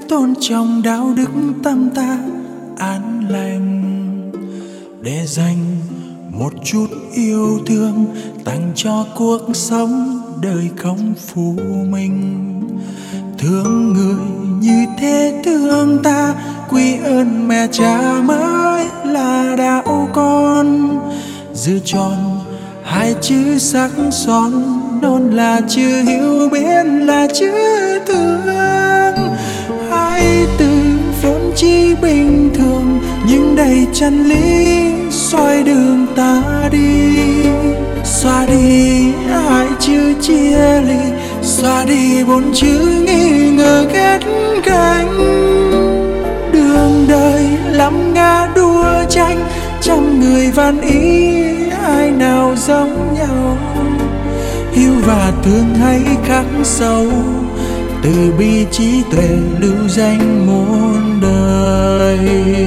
tôn trọng đạo đức tâm ta an lành, để dành một chút yêu thương tặng cho cuộc sống đời không phụ mình. Thương người như thế thương ta, quy ơn mẹ cha mới là đạo con. Giữ tròn hai chữ sắc son, non là chữ hiểu biết là chữ thương. Hai từ vốn chỉ bình thường nhưng đầy chân lý soi đường ta đi. Xóa đi hai chữ chia ly, xóa đi bốn chữ nghi ngờ ghét gánh. Đường đời lắm ngã đua tranh, trăm người van ý ai nào giống nhau. Yêu và thương hãy khắc sâu, từ bi trí tuệ lưu danh muôn đời.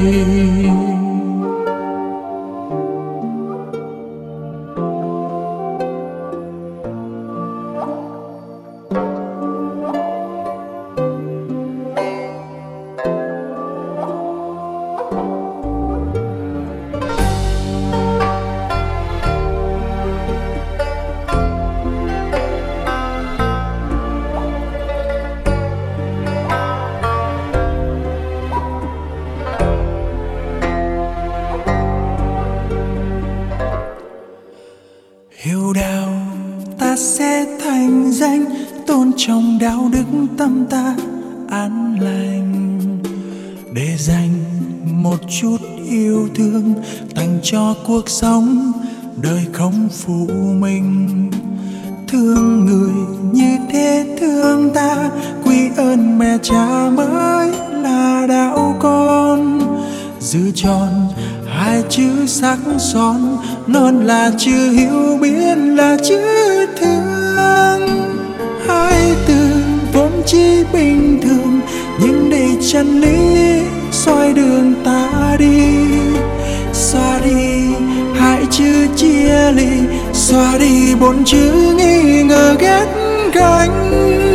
Hiểu đạo ta sẽ thành danh, tôn trọng đạo đức tâm ta an lành, để dành một chút yêu thương tặng cho cuộc sống đời không phụ mình. Thương người như thế thương ta, quy ơn mẹ cha mới là đạo con. Giữ tròn hai chữ sắc son, non là chữ hiểu biết là chữ thương. Hai từ vốn chỉ bình thường nhưng đầy chân lý soi đường ta đi. Xóa đi hai chữ chia ly, xóa đi bốn chữ nghi ngờ ghét gánh.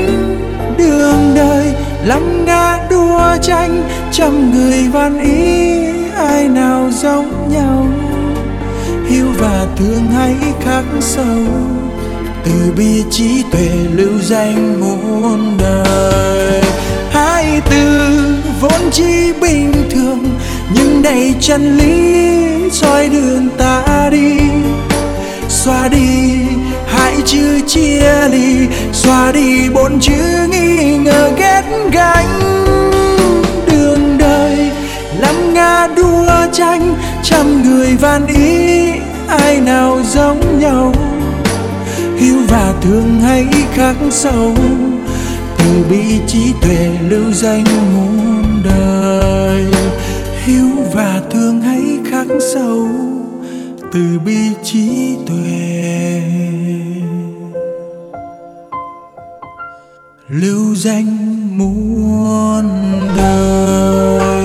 Đường đời lắm ngã đua tranh, trăm người van ý ai nào giống nhau. Hiếu và thương hãy khắc sâu, từ bi trí tuệ lưu danh muôn đời. Hai từ vốn chỉ bình thường nhưng đầy chân lý soi đường ta đi. Xóa đi hai chữ chia ly, xóa đi bốn chữ nghi ngờ ghét gánh. Đường đời lắm ngã đua tranh, trăm người van ý ai nào giống nhau. Hiếu và thương hãy khắc sâu, từ bi trí tuệ lưu danh muôn đời. Hiếu và thương hãy khắc sâu, từ bi trí tuệ lưu danh muôn đời.